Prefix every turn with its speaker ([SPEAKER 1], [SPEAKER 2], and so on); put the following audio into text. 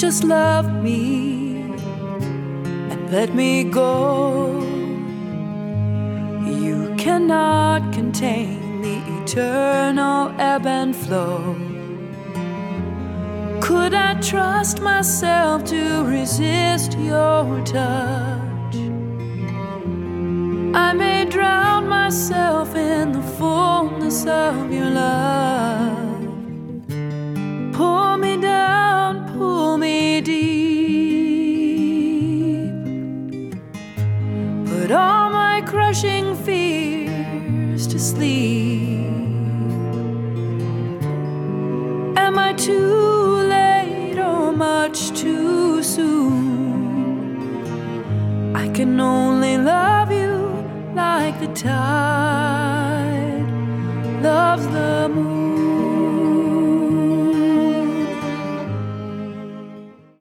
[SPEAKER 1] just love me and let me go. You cannot contain the eternal ebb and flow. Could I trust myself to resist your touch? I may drown myself in the fullness of your love. Pull me down, pull me deep. Put all my crushing fears to sleep. Am I too late or much too soon? I can only love you like the tide.